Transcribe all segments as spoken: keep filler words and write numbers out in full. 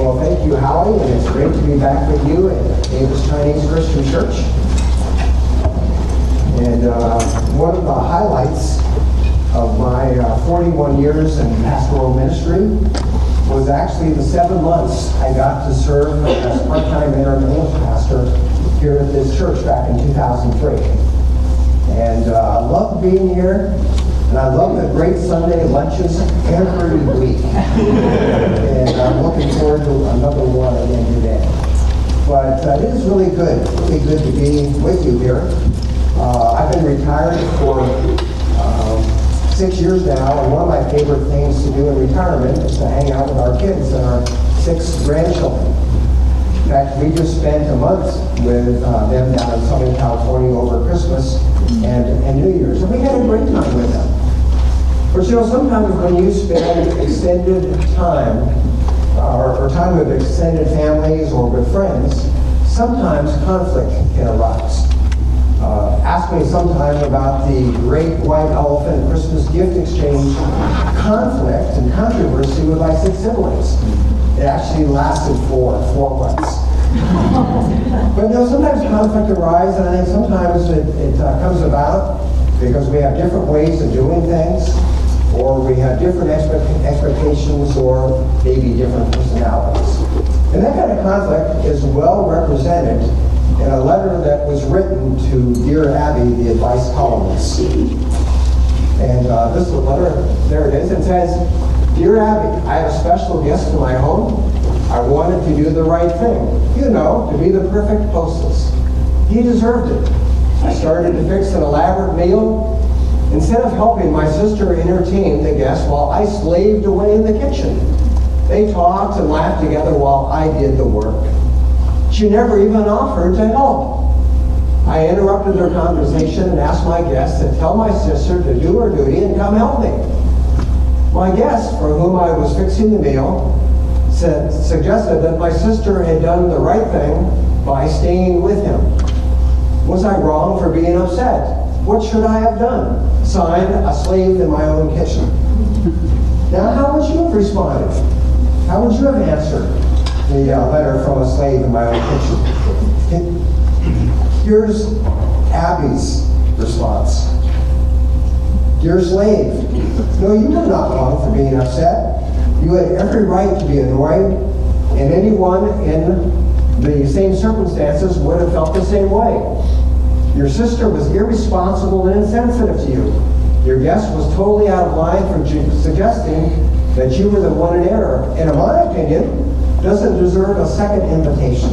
Well, thank you, Howie, and it's great to be back with you at Davis Chinese Christian Church. And uh, one of the highlights of my uh, forty-one years in pastoral ministry was actually the seven months I got to serve as part-time interim English pastor here at this church back in two thousand three. And uh, I love being here, and I love the great Sunday lunches every week. And I'm looking forward to another one again today. But uh, it is really good, really good to be with you here. Uh, I've been retired for um, six years now, and one of my favorite things to do in retirement is to hang out with our kids and our six grandchildren. In fact, we just spent a month with uh, them down in Southern California over Christmas and, and New Year's, and we had a great time with them. But you know, sometimes when you spend extended time, uh, or, or time with extended families or with friends, sometimes conflict can arise. Uh, ask me sometime about the great white elephant Christmas gift exchange conflict and controversy with my six siblings. It actually lasted for four months. But you know, sometimes conflict arises, and I think sometimes it, it uh, comes about because we have different ways of doing things, or we have different expect expectations, or maybe different personalities. And that kind of conflict is well represented in a letter that was written to Dear Abby, the advice columnist. And uh, this letter, there it is. It says, Dear Abby, I have a special guest in my home. I wanted to do the right thing. You know, to be the perfect hostess. He deserved it. I started to fix an elaborate meal. Instead of helping my sister entertain the guests while I slaved away in the kitchen. They talked and laughed together while I did the work. She never even offered to help. I interrupted their conversation and asked my guests to tell my sister to do her duty and come help me. My guest, for whom I was fixing the meal, said, suggested that my sister had done the right thing by staying with him. Was I wrong for being upset? What should I have done? Signed, a slave in my own kitchen. Now, how would you have responded? How would you have answered the uh, letter from a slave in my own kitchen? Here's Abby's response. Dear slave, no, you were not wrong for being upset. You had every right to be annoyed, and anyone in the same circumstances would have felt the same way. Your sister was irresponsible and insensitive to you. Your guest was totally out of line for suggesting that you were the one in error, and in my opinion, doesn't deserve a second invitation.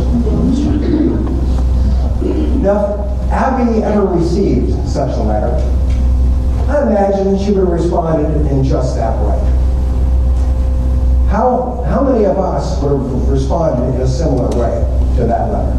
Now, if Abby ever received such a letter, I imagine she would have responded in just that way. How, how many of us would have responded in a similar way to that letter?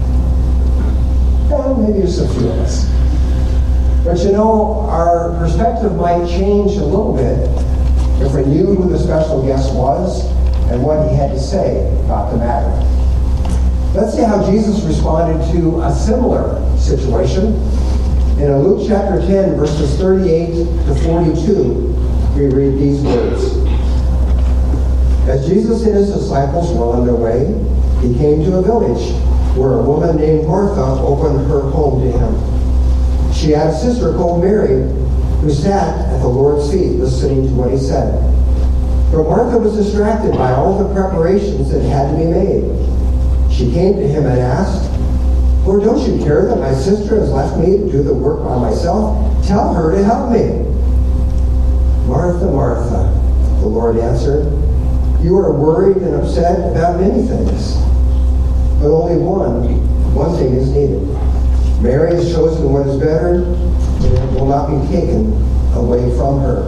Well, maybe just a few of us. But you know, our perspective might change a little bit if we knew who the special guest was and what he had to say about the matter. Let's see how Jesus responded to a similar situation. In Luke chapter ten, verses thirty-eight to forty-two, we read these words. As Jesus and his disciples were on their way, he came to a village where a woman named Martha opened her home to him. She had a sister called Mary who sat at the Lord's feet listening to what he said. But Martha was distracted by all the preparations that had to be made. She came to him and asked, Lord, don't you care that my sister has left me to do the work by myself? Tell her to help me. Martha, Martha, the Lord answered, you are worried and upset about many things, but only one, one thing is needed. Mary has chosen what is better, and it will not be taken away from her.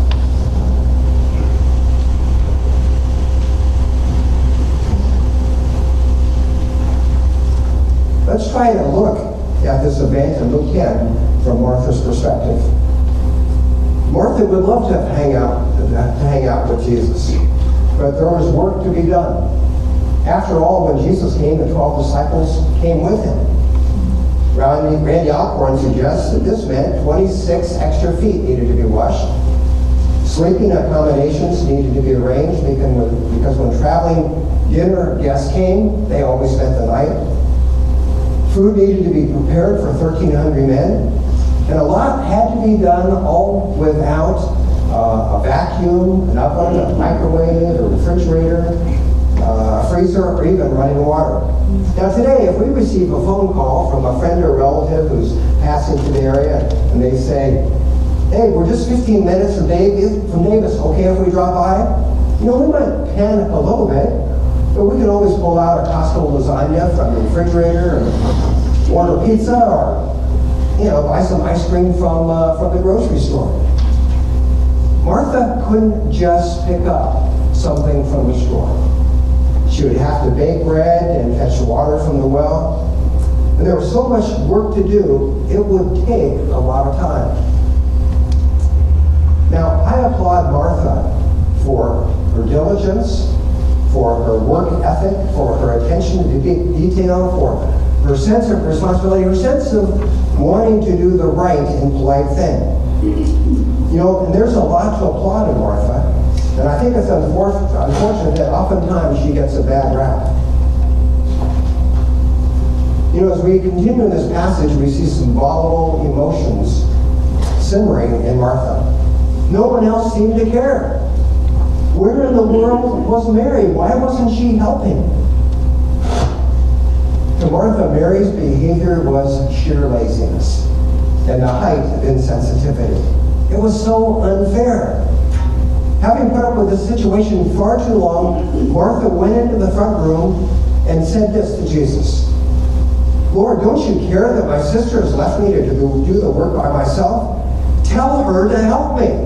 Let's try to look at this event in Luke ten from Martha's perspective. Martha would love to hang out, to hang out with Jesus, but there was work to be done. After all, when Jesus came, the twelve disciples came with him. Randy, Randy Alcorn suggests that this meant twenty-six extra feet needed to be washed. Sleeping accommodations needed to be arranged because when traveling dinner guests came, they always spent the night. Food needed to be prepared for thirteen hundred men, and a lot had to be done all without uh, a vacuum, an oven, a microwave, a refrigerator, uh, a freezer, or even running water. Now today, if we receive a phone call from a friend or relative who's passing through the area, and they say, "Hey, we're just fifteen minutes from Davis, from Davis, okay if we drop by?" You know, we might panic a little bit, but we could always pull out a Costco lasagna from the refrigerator and order pizza, or, you know, buy some ice cream from, uh, from the grocery store. Martha couldn't just pick up something from the store. She would have to bake bread and fetch water from the well. And there was so much work to do, it would take a lot of time. Now, I applaud Martha for her diligence, for her work ethic, for her attention to de- detail, for her sense of responsibility, her sense of wanting to do the right and polite thing. You know, and there's a lot to applaud in Martha, and I think it's unfor- unfortunate that oftentimes she gets a bad rap. You know, as we continue in this passage, we see some volatile emotions simmering in Martha. No one else seemed to care. Where in the world was Mary? Why wasn't she helping? To Martha, Mary's behavior was sheer laziness and the height of insensitivity. It was so unfair. Having put up with this situation far too long, Martha went into the front room and said this to Jesus: "Lord, don't you care that my sister has left me to do, do the work by myself? Tell her to help me."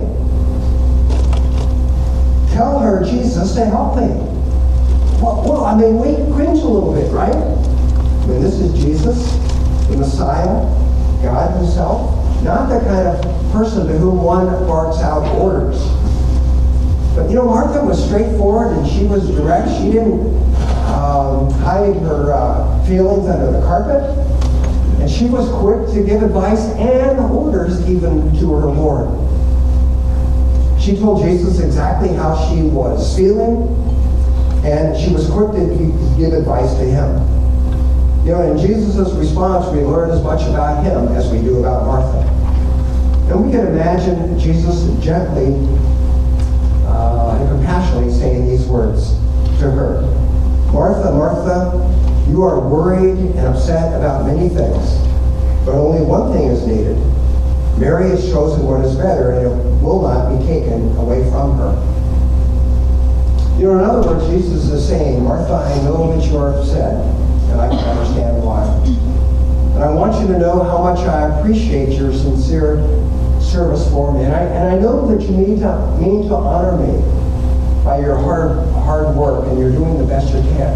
Tell her, Jesus, to help me. Well, well, I mean, we cringe a little bit, right? I mean, this is Jesus, the Messiah, God himself, not the kind of person to whom one barks out orders. But, you know, Martha was straightforward and she was direct. She didn't um, hide her uh, feelings under the carpet. And she was quick to give advice and orders even to her Lord. She told Jesus exactly how she was feeling, and she was quick to give advice to him. You know, in Jesus' response, we learn as much about him as we do about Martha. And we can imagine Jesus gently uh, and compassionately saying these words to her: "Martha, Martha, you are worried and upset about many things, but only one thing is needed. Mary has chosen what is better, and it will not be taken away from her." You know, in other words, Jesus is saying, Martha, I know that you are upset, and I can understand why. And I want you to know how much I appreciate your sincere service for me. And I, and I know that you mean to, mean to honor me by your hard, hard work, and you're doing the best you can.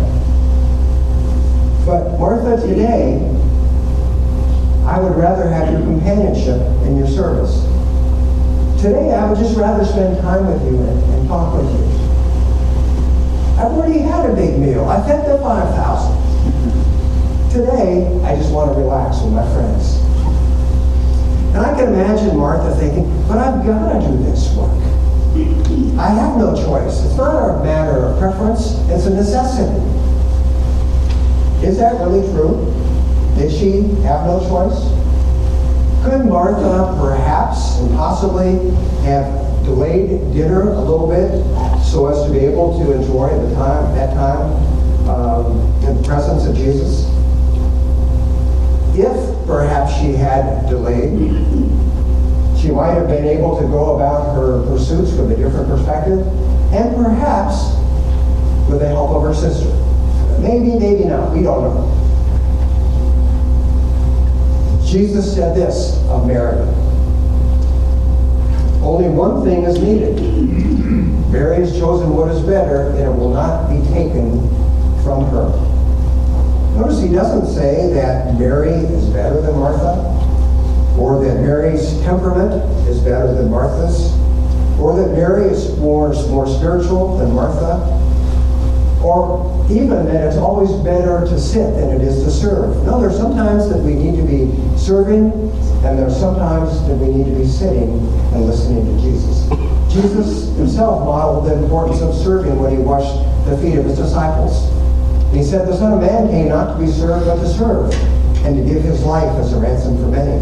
But Martha, today, I would rather have your companionship and your service. Today, I would just rather spend time with you and, and talk with you. I've already had a big meal. I fed the five thousand. Today, I just want to relax with my friends. And I can imagine Martha thinking, but I've got to do this work. I have no choice. It's not a matter of preference. It's a necessity. Is that really true? Did she have no choice? Could Martha perhaps and possibly have delayed dinner a little bit so as to be able to enjoy the time, that time um, in the presence of Jesus? If perhaps she had delayed, she might have been able to go about her pursuits with a different perspective, and perhaps with the help of her sister. Maybe, maybe not. We don't know. Jesus said this of Mary: "Only one thing is needed. Mary has chosen what is better, and it will not be taken from her." Notice he doesn't say that Mary is better than Martha, or that Mary's temperament is better than Martha's, or that Mary is more, more spiritual than Martha, or even that it's always better to sit than it is to serve. No, there's sometimes that we need to be serving, and there's sometimes that we need to be sitting and listening to Jesus. Jesus himself modeled the importance of serving when he washed the feet of his disciples. And he said, the Son of Man came not to be served, but to serve, and to give his life as a ransom for many.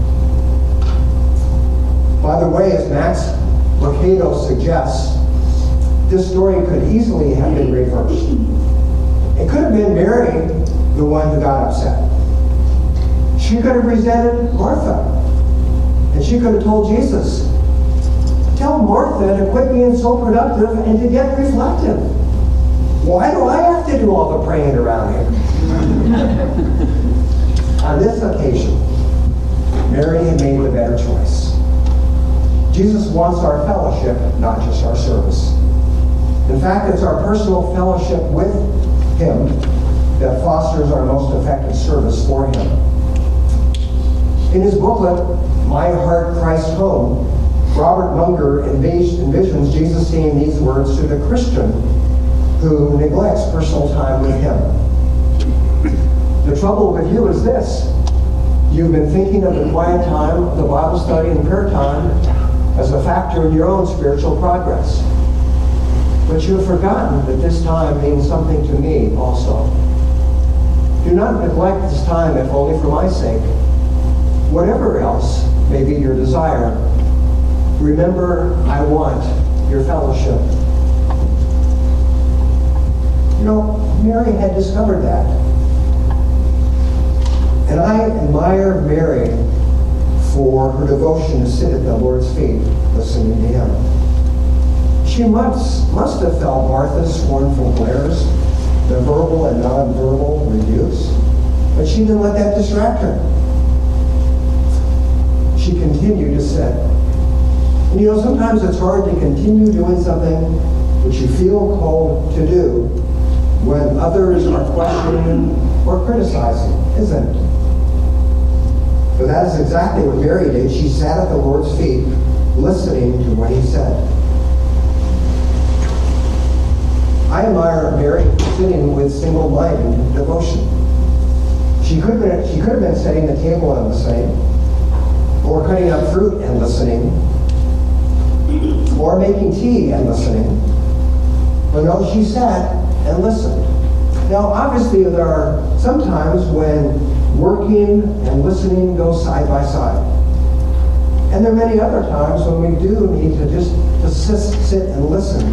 By the way, as Max Lucado suggests, this story could easily have been reversed. It could have been Mary, the one who got upset. She could have resented Martha. And she could have told Jesus, tell Martha to quit being so productive and to get reflective. Why do I have to do all the praying around here? On this occasion, Mary had made the better choice. Jesus wants our fellowship, not just our service. In fact, it's our personal fellowship with him that fosters our most effective service for him. In his booklet, My Heart, Christ Home, Robert Munger envisions Jesus saying these words to the Christian who neglects personal time with him. The trouble with you is this. You've been thinking of the quiet time, the Bible study, and prayer time as a factor in your own spiritual progress. But you have forgotten that this time means something to me also. Do not neglect this time, if only for my sake. Whatever else may be your desire, remember, I want your fellowship. You know, Mary had discovered that. And I admire Mary for her devotion to sit at the Lord's feet, listening to him. She must, must have felt Martha's scornful glares, the verbal and non-verbal rebukes, but she didn't let that distract her. She continued to sit. And you know, sometimes it's hard to continue doing something which you feel called to do when others are questioning or criticizing, isn't it? But that is exactly what Mary did. She sat at the Lord's feet, listening to what he said. I admire Mary sitting with single-minded devotion. She could, have been, she could have been setting the table and listening, or cutting up fruit and listening, or making tea and listening. But no, she sat and listened. Now, obviously, there are some times when working and listening go side by side. And there are many other times when we do need to just to sit, sit and listen,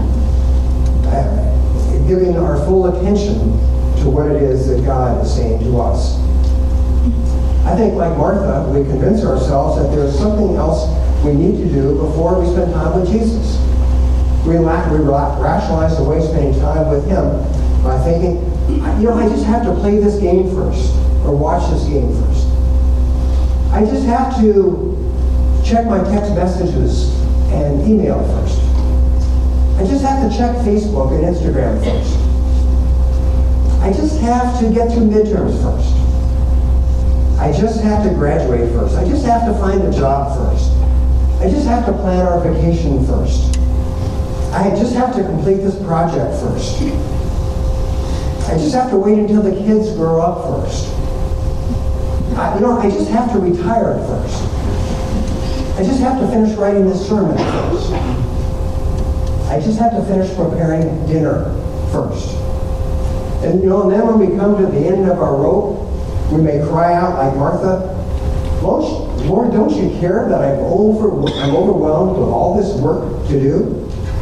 uh, giving our full attention to what it is that God is saying to us. I think, like Martha, we convince ourselves that there's something else we need to do before we spend time with Jesus. We, lack, we rationalize away spending time with him by thinking, you know, I just have to play this game first, or watch this game first. I just have to check my text messages and email first. I just have to check Facebook and Instagram first. I just have to get through midterms first. I just have to graduate first. I just have to find a job first. I just have to plan our vacation first. I just have to complete this project first. I just have to wait until the kids grow up first. I, you know, I just have to retire first. I just have to finish writing this sermon first. I just have to finish preparing dinner first. And you know, and then when we come to the end of our rope, we may cry out like Martha, Lord, don't you care that I'm, over, I'm overwhelmed with all this work to do?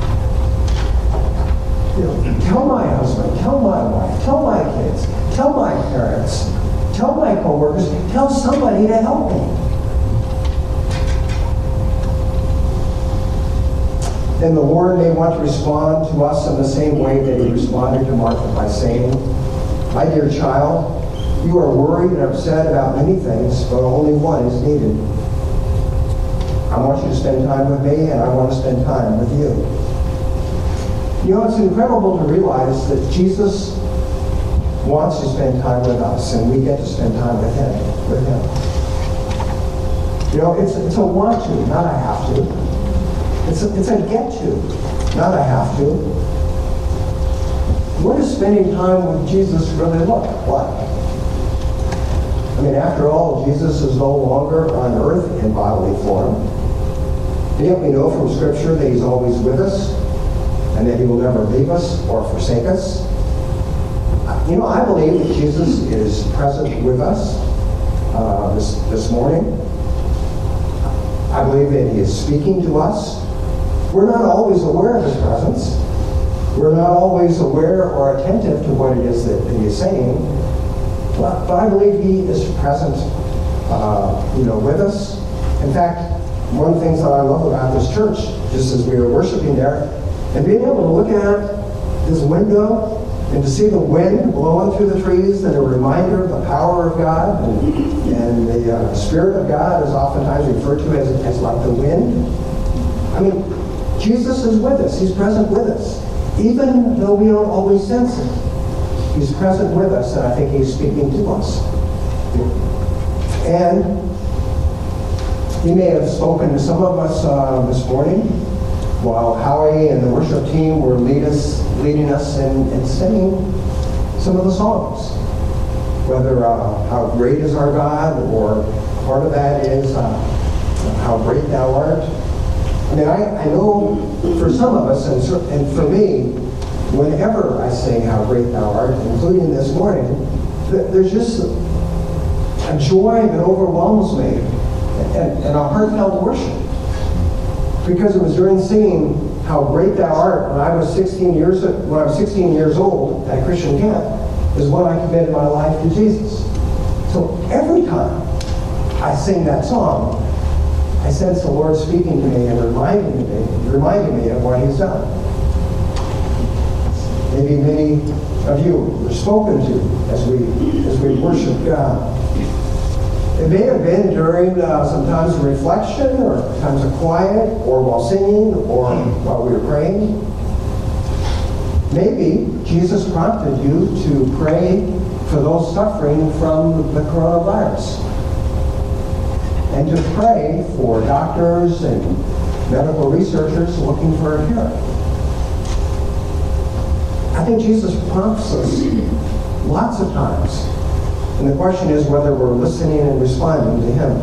You know, tell my husband, tell my wife, tell my kids, tell my parents, tell my coworkers, tell somebody to help me. Then the Lord may want to respond to us in the same way that he responded to Martha by saying, my dear child, you are worried and upset about many things, but only one is needed. I want you to spend time with me, and I want to spend time with you. You know, it's incredible to realize that Jesus wants to spend time with us, and we get to spend time with him. With him. You know, it's, it's a want to, not a have to. It's a, it's a get to, not a have to. What does spending time with Jesus really look like? I mean, after all, Jesus is no longer on earth in bodily form. And yet we know from Scripture that he's always with us and that he will never leave us or forsake us. You know, I believe that Jesus is present with us uh, this, this morning. I believe that he is speaking to us. We're not always aware of his presence. We're not always aware or attentive to what it is that, that he is saying. But, but I believe he is present, uh, you know, with us. In fact, one of the things that I love about this church, just as we were worshiping there, and being able to look out this window and to see the wind blowing through the trees and a reminder of the power of God, and, and the uh, Spirit of God is oftentimes referred to as, as like the wind. I mean, Jesus is with us. He's present with us. Even though we don't always sense it, he's present with us, and I think he's speaking to us. And he may have spoken to some of us uh, this morning while Howie and the worship team were lead us, leading us in, in singing some of the songs. Whether uh, how great is our God, or part of that is uh, how great thou art. I mean, I, I know for some of us, and, and for me, whenever I sing how great thou art, including this morning, th- there's just a joy that overwhelms me, and, and a heartfelt worship. Because it was during singing how great thou art when I was sixteen years when I was sixteen years old at Christian camp is when I committed my life to Jesus. So every time I sing that song, I sense the Lord speaking to me and reminding me, reminding me of what he's done. Maybe many of you were spoken to as we as we worship God. It may have been during uh, some times of reflection, or times of quiet, or while singing, or while we were praying. Maybe Jesus prompted you to pray for those suffering from the coronavirus, and to pray for doctors and medical researchers looking for a cure. I think Jesus prompts us lots of times. And the question is whether we're listening and responding to him.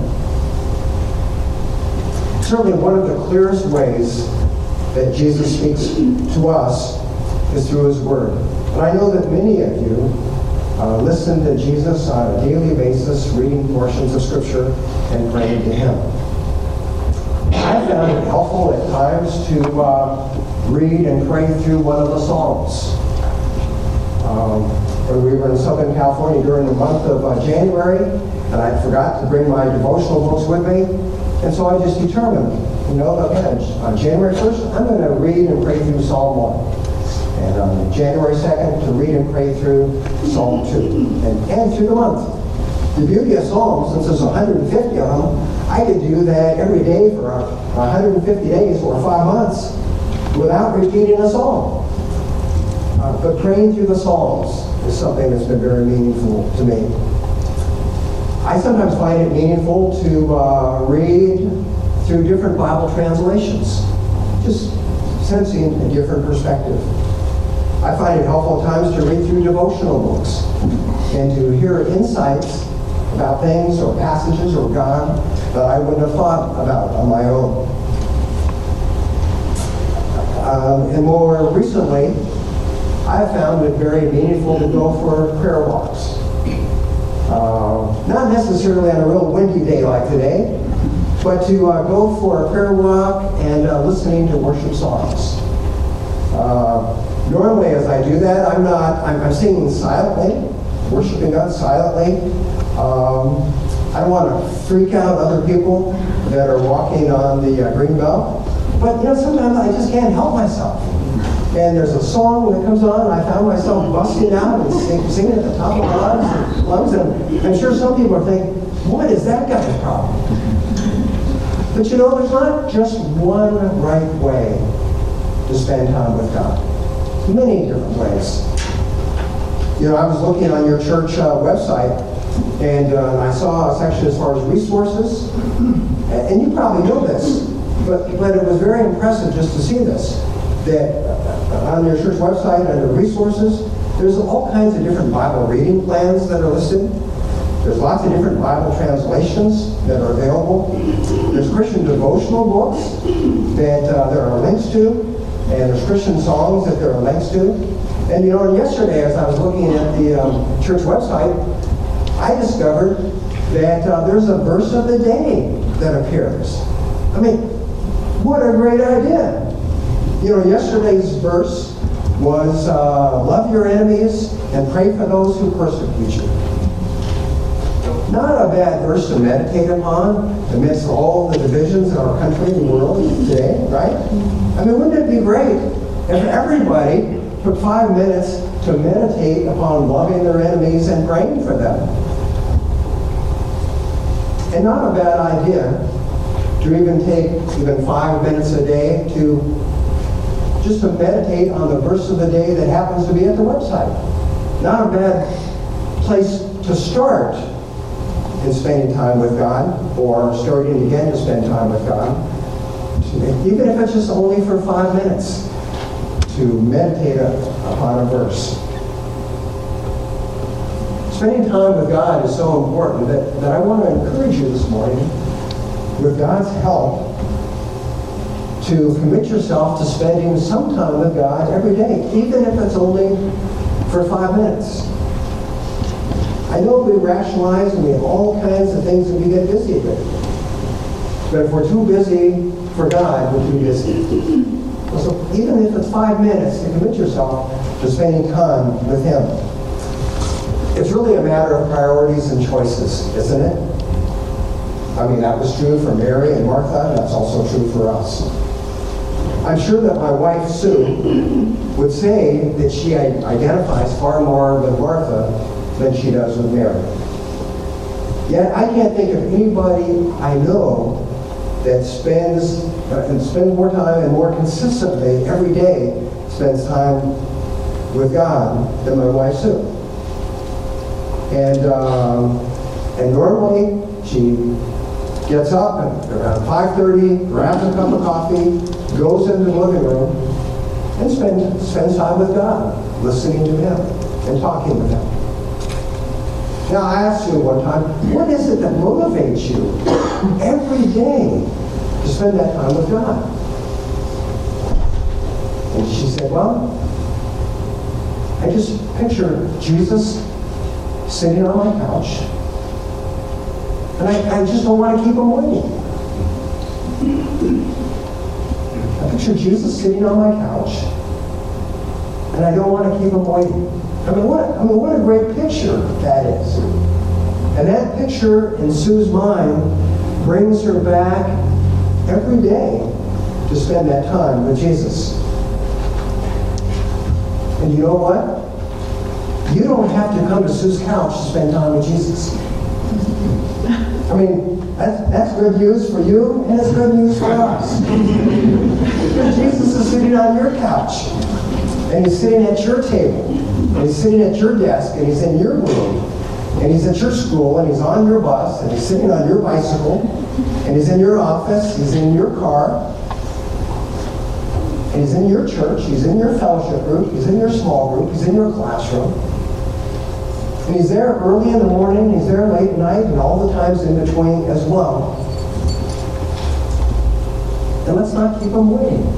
Certainly one of the clearest ways that Jesus speaks to us is through his word. And I know that many of you uh, listen to Jesus on a daily basis, reading portions of Scripture and praying to him. I found it helpful at times to uh, read and pray through one of the Psalms. Um, when we were in Southern California during the month of uh, January, and I forgot to bring my devotional books with me, and so I just determined, you know, again, on January first, I'm going to read and pray through Psalm one. And on January second, to read and pray through Psalm two, and, and through the month. The beauty of Psalms, since there's one hundred fifty of them, I could do that every day for one hundred fifty days or five months without repeating a psalm. Uh, but praying through the Psalms is something that's been very meaningful to me. I sometimes find it meaningful to uh, read through different Bible translations, just sensing a different perspective. I find it helpful at times to read through devotional books and to hear insights about things or passages or God that I wouldn't have thought about on my own. Um, and more recently, I have found it very meaningful to go for prayer walks. Uh, not necessarily on a real windy day like today, but to uh, go for a prayer walk and uh, listening to worship songs. Uh, normally, as I do that, I'm not. I'm, I'm singing silently, worshiping God silently. Um, I don't want to freak out other people that are walking on the uh, green belt, but you know, sometimes I just can't help myself. And there's a song that comes on, and I found myself busting out and sing, singing at the top of my lungs. And, lungs, and I'm sure some people are thinking, what is that guy's problem? But you know, there's not just one right way to spend time with God. Many different ways. You know, I was looking on your church uh, website, and uh, I saw a section as far as resources. And you probably know this, but, but it was very impressive just to see this. That on your church website, under resources, there's all kinds of different Bible reading plans that are listed. There's lots of different Bible translations that are available. There's Christian devotional books that uh, there are links to, and there's Christian songs that there are links to. And you know, yesterday as I was looking at the um, church website, I discovered that uh, there's a verse of the day that appears. I mean, what a great idea. You know, yesterday's verse was uh, love your enemies and pray for those who persecute you. Not a bad verse to meditate upon amidst all the divisions in our country and world today, right? I mean, wouldn't it be great if everybody took five minutes to meditate upon loving their enemies and praying for them? And not a bad idea to even take even five minutes a day to just to meditate on the verse of the day that happens to be at the website. Not a bad place to start in spending time with God, or starting again to spend time with God. Even if it's just only for five minutes to meditate upon a verse. Spending time with God is so important that, that I want to encourage you this morning, with God's help, to commit yourself to spending some time with God every day, even if it's only for five minutes. I know we rationalize and we have all kinds of things that we get busy with. But if we're too busy for God, we're too busy. So even if it's five minutes, to commit yourself to spending time with Him. It's really a matter of priorities and choices, isn't it? I mean, that was true for Mary and Martha, and that's also true for us. I'm sure that my wife, Sue, would say that she identifies far more with Martha than she does with Mary. Yet I can't think of anybody I know that spends uh, and spends more time and more consistently every day spends time with God than my wife Sue. And um, and normally she gets up and around five thirty, grabs a cup of coffee, goes into the living room, and spends spends time with God, listening to Him and talking with Him. Now, I asked you one time, what is it that motivates you every day to spend that time with God? And she said, well, I just picture Jesus sitting on my couch, and I, I just don't want to keep him waiting. I picture Jesus sitting on my couch, and I don't want to keep him waiting. I mean, what, I mean, what a great picture that is. And that picture in Sue's mind brings her back every day to spend that time with Jesus. And you know what? You don't have to come to Sue's couch to spend time with Jesus. I mean, that's, that's good news for you, and it's good news for us. Jesus is sitting on your couch, and He's sitting at your table. And He's sitting at your desk, and He's in your room, and He's at your school, and He's on your bus, and He's sitting on your bicycle, and He's in your office, He's in your car, and He's in your church, He's in your fellowship group, He's in your small group, He's in your classroom. And He's there early in the morning, He's there late at night, and all the times in between as well. And let's not keep Him waiting.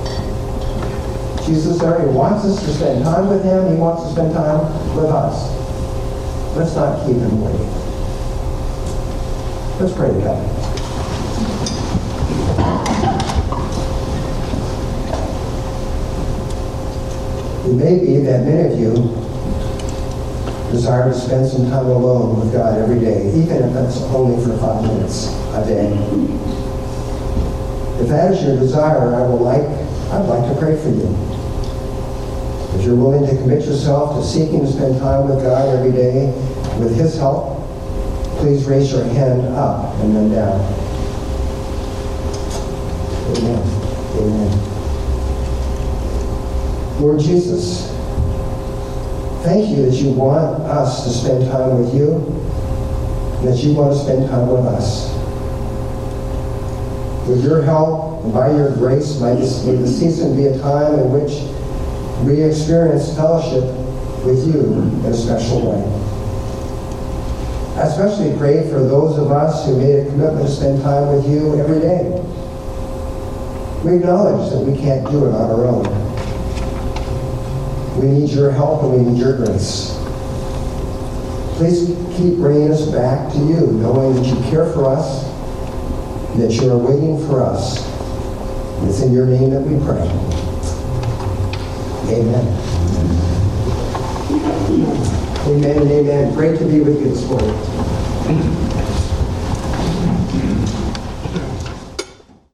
Jesus there, He wants us to spend time with Him. He wants to spend time with us. Let's not keep Him waiting. Let's pray together. It may be that many of you desire to spend some time alone with God every day, even if it's only for five minutes a day. If that is your desire, I would like, I'd like to pray for you. If you're willing to commit yourself to seeking to spend time with God every day with His help, please raise your hand up and then down. Amen. Amen. Lord Jesus, thank you that you want us to spend time with you, and that you want to spend time with us. With your help and by your grace, may this, may this season be a time in which we experience fellowship with you in a special way. I especially pray for those of us who made a commitment to spend time with you every day. We acknowledge that we can't do it on our own. We need your help and we need your grace. Please keep bringing us back to you, knowing that you care for us, and that you are waiting for us. And it's in your name that we pray. Amen. Amen and amen. Great to be with you this morning.